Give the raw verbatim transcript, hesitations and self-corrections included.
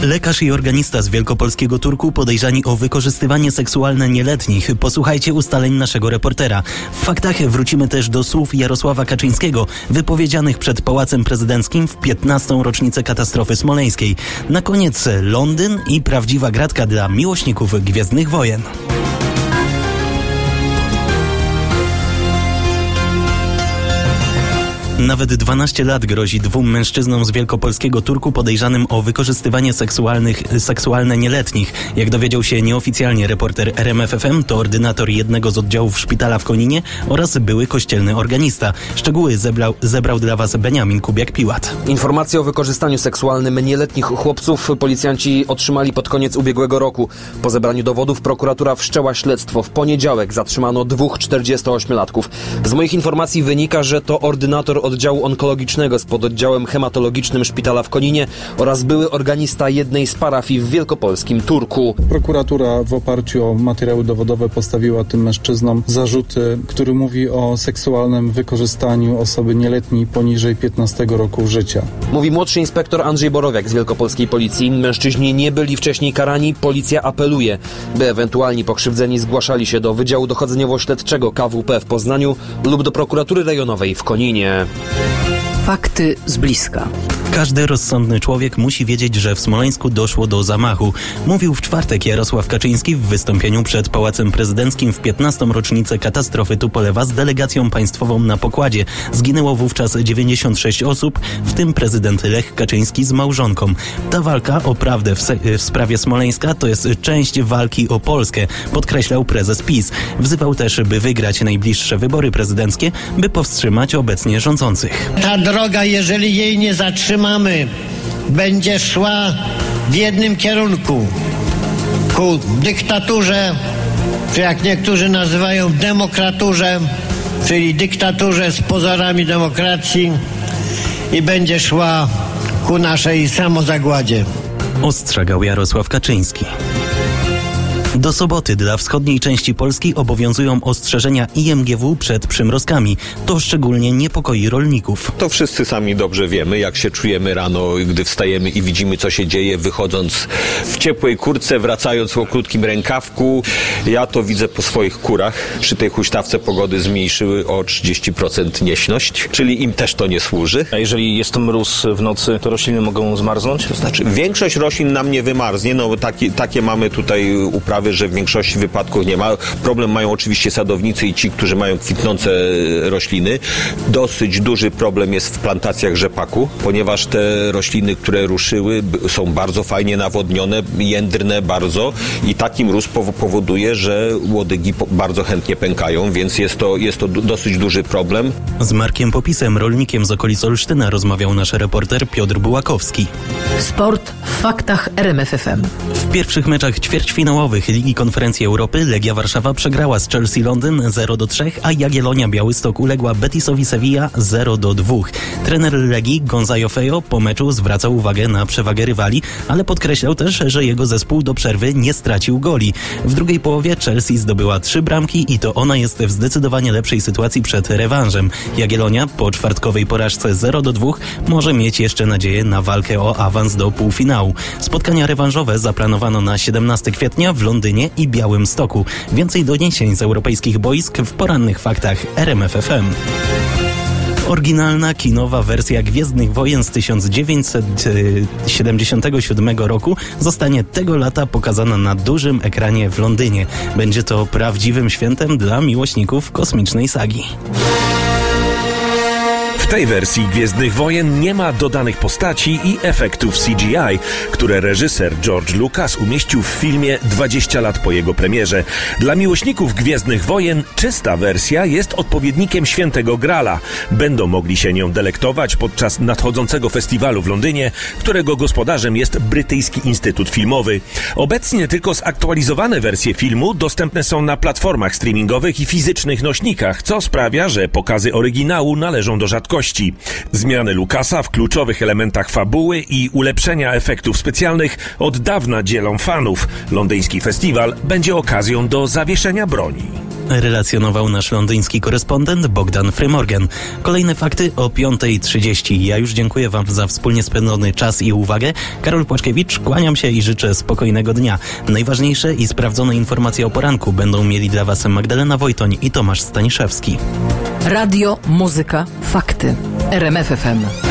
Lekarz i organista z wielkopolskiego Turku podejrzani o wykorzystywanie seksualne nieletnich. Posłuchajcie ustaleń naszego reportera. W faktach wrócimy też do słów Jarosława Kaczyńskiego, wypowiedzianych przed Pałacem Prezydenckim w piętnastą rocznicę katastrofy smoleńskiej. Na koniec Londyn i prawdziwa gratka dla miłośników Gwiezdnych Wojen. Nawet dwanaście lat grozi dwóm mężczyznom z wielkopolskiego Turku podejrzanym o wykorzystywanie seksualnych, seksualne nieletnich. Jak dowiedział się nieoficjalnie reporter R M F F M, to ordynator jednego z oddziałów szpitala w Koninie oraz były kościelny organista. Szczegóły zebrał, zebrał dla Was Beniamin Kubiak-Piłat. Informacje o wykorzystaniu seksualnym nieletnich chłopców policjanci otrzymali pod koniec ubiegłego roku. Po zebraniu dowodów prokuratura wszczęła śledztwo. W poniedziałek zatrzymano dwóch czterdziestoośmiolatków. Z moich informacji wynika, że to ordynator oddziału onkologicznego z pododdziałem hematologicznym szpitala w Koninie oraz były organista jednej z parafii w wielkopolskim Turku. Prokuratura w oparciu o materiały dowodowe postawiła tym mężczyznom zarzuty, który mówi o seksualnym wykorzystaniu osoby nieletniej poniżej piętnastego roku życia. Mówi młodszy inspektor Andrzej Borowiak z wielkopolskiej policji. Mężczyźni nie byli wcześniej karani. Policja apeluje, by ewentualni pokrzywdzeni zgłaszali się do Wydziału Dochodzeniowo-Śledczego K W P w Poznaniu lub do prokuratury rejonowej w Koninie. Fakty z bliska. Każdy rozsądny człowiek musi wiedzieć, że w Smoleńsku doszło do zamachu. Mówił w czwartek Jarosław Kaczyński w wystąpieniu przed Pałacem Prezydenckim w piętnastą rocznicę katastrofy Tupolewa z delegacją państwową na pokładzie. Zginęło wówczas dziewięćdziesiąt sześć osób, w tym prezydent Lech Kaczyński z małżonką. Ta walka o prawdę w, se- w sprawie Smoleńska to jest część walki o Polskę, podkreślał prezes PiS. Wzywał też, by wygrać najbliższe wybory prezydenckie, by powstrzymać obecnie rządzących. Ta droga, jeżeli jej nie zatrzymamy, będzie szła w jednym kierunku, ku dyktaturze, czy jak niektórzy nazywają demokraturze, czyli dyktaturze z pozorami demokracji, i będzie szła ku naszej samozagładzie. Ostrzegał Jarosław Kaczyński. Do soboty dla wschodniej części Polski obowiązują ostrzeżenia I M G W przed przymrozkami. To szczególnie niepokoi rolników. To wszyscy sami dobrze wiemy, jak się czujemy rano, gdy wstajemy i widzimy, co się dzieje, wychodząc w ciepłej kurtce, wracając o krótkim rękawku. Ja to widzę po swoich kurach. Przy tej huśtawce pogody zmniejszyły o trzydzieści procent nieśność, czyli im też to nie służy. A jeżeli jest to mróz w nocy, to rośliny mogą zmarznąć? To znaczy, większość roślin nam nie wymarznie, no takie, takie mamy tutaj uprawy, że w większości wypadków nie ma. Problem mają oczywiście sadownicy i ci, którzy mają kwitnące rośliny. Dosyć duży problem jest w plantacjach rzepaku, ponieważ te rośliny, które ruszyły, są bardzo fajnie nawodnione, jędrne bardzo i taki mróz powoduje, że łodygi bardzo chętnie pękają, więc jest to, jest to dosyć duży problem. Z Markiem Popisem, rolnikiem z okolic Olsztyna, rozmawiał nasz reporter Piotr Bułakowski. Sport w faktach R M F F M. W pierwszych meczach ćwierćfinałowych Ligi Konferencji Europy Legia Warszawa przegrała z Chelsea Londyn zero do trzech, a Jagiellonia Białystok uległa Betisowi Sevilla zero do dwóch. Trener Legii Gonzalo Fejo po meczu zwracał uwagę na przewagę rywali, ale podkreślał też, że jego zespół do przerwy nie stracił goli. W drugiej połowie Chelsea zdobyła trzy bramki i to ona jest w zdecydowanie lepszej sytuacji przed rewanżem. Jagiellonia po czwartkowej porażce zero do dwóch może mieć jeszcze nadzieję na walkę o awans do półfinału. Spotkania rewanżowe zaplanowano na siedemnastego kwietnia w Londynie i Białymstoku. Więcej doniesień z europejskich boisk w porannych faktach R M F F M. Oryginalna kinowa wersja Gwiezdnych Wojen z tysiąc dziewięćset siedemdziesiątego siódmego roku zostanie tego lata pokazana na dużym ekranie w Londynie. Będzie to prawdziwym świętem dla miłośników kosmicznej sagi. W tej wersji Gwiezdnych Wojen nie ma dodanych postaci i efektów C G I, które reżyser George Lucas umieścił w filmie dwadzieścia lat po jego premierze. Dla miłośników Gwiezdnych Wojen czysta wersja jest odpowiednikiem Świętego Grala. Będą mogli się nią delektować podczas nadchodzącego festiwalu w Londynie, którego gospodarzem jest Brytyjski Instytut Filmowy. Obecnie tylko zaktualizowane wersje filmu dostępne są na platformach streamingowych i fizycznych nośnikach, co sprawia, że pokazy oryginału należą do rzadkości. Zmiany Lucasa w kluczowych elementach fabuły i ulepszenia efektów specjalnych od dawna dzielą fanów. Londyński festiwal będzie okazją do zawieszenia broni. Relacjonował nasz londyński korespondent Bogdan Frymorgan. Kolejne fakty o piąta trzydzieści. Ja już dziękuję Wam za wspólnie spędzony czas i uwagę. Karol Płaczkiewicz, kłaniam się i życzę spokojnego dnia. Najważniejsze i sprawdzone informacje o poranku będą mieli dla Was Magdalena Wojtoń i Tomasz Staniszewski. Radio, muzyka, fakty. R M F F M.